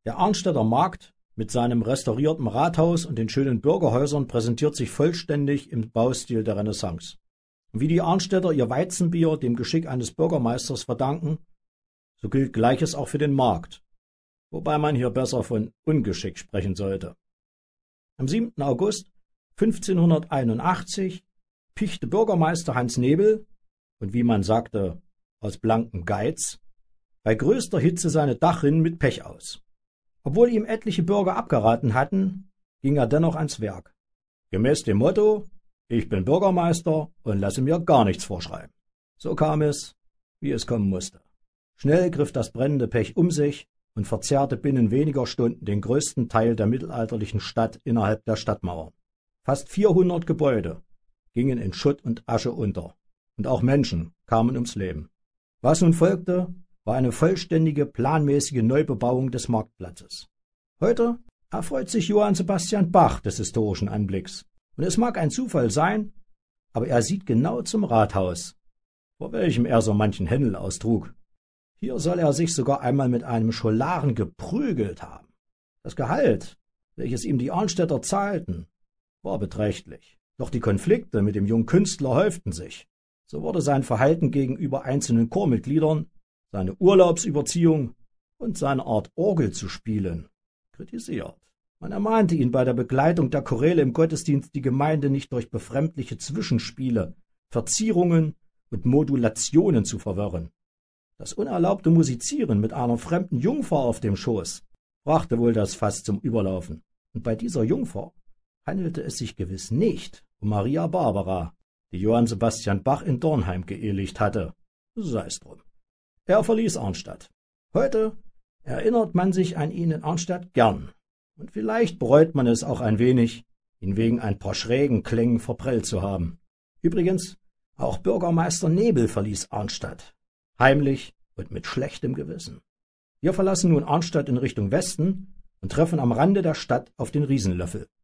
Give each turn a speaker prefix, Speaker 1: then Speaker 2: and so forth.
Speaker 1: Der Arnstädter Markt mit seinem restaurierten Rathaus und den schönen Bürgerhäusern präsentiert sich vollständig im Baustil der Renaissance. Und wie die Arnstädter ihr Weizenbier dem Geschick eines Bürgermeisters verdanken, so gilt Gleiches auch für den Markt, wobei man hier besser von Ungeschick sprechen sollte. Am 7. August 1581 pichte Bürgermeister Hans Nebel, und wie man sagte, aus blankem Geiz, bei größter Hitze seine Dachrinnen mit Pech aus. Obwohl ihm etliche Bürger abgeraten hatten, ging er dennoch ans Werk. Gemäß dem Motto: Ich bin Bürgermeister und lasse mir gar nichts vorschreiben. So kam es, wie es kommen musste. Schnell griff das brennende Pech um sich und verzehrte binnen weniger Stunden den größten Teil der mittelalterlichen Stadt innerhalb der Stadtmauer. Fast 400 Gebäude gingen in Schutt und Asche unter, und auch Menschen kamen ums Leben. Was nun folgte, war eine vollständige, planmäßige Neubebauung des Marktplatzes. Heute erfreut sich Johann Sebastian Bach des historischen Anblicks. Und es mag ein Zufall sein, aber er sieht genau zum Rathaus, vor welchem er so manchen Händel austrug. Hier soll er sich sogar einmal mit einem Scholaren geprügelt haben. Das Gehalt, welches ihm die Arnstädter zahlten, war beträchtlich. Doch die Konflikte mit dem jungen Künstler häuften sich. So wurde sein Verhalten gegenüber einzelnen Chormitgliedern, seine Urlaubsüberziehung und seine Art Orgel zu spielen kritisiert. Man ermahnte ihn bei der Begleitung der Choräle im Gottesdienst, die Gemeinde nicht durch befremdliche Zwischenspiele, Verzierungen und Modulationen zu verwirren. Das unerlaubte Musizieren mit einer fremden Jungfer auf dem Schoß brachte wohl das Fass zum Überlaufen. Und bei dieser Jungfer handelte es sich gewiss nicht um Maria Barbara, die Johann Sebastian Bach in Dornheim geehelicht hatte. Sei's drum. Er verließ Arnstadt. Heute erinnert man sich an ihn in Arnstadt gern. Und vielleicht bereut man es auch ein wenig, ihn wegen ein paar schrägen Klängen verprellt zu haben. Übrigens, auch Bürgermeister Nebel verließ Arnstadt. Heimlich und mit schlechtem Gewissen. Wir verlassen nun Arnstadt in Richtung Westen und treffen am Rande der Stadt auf den Riesenlöffel.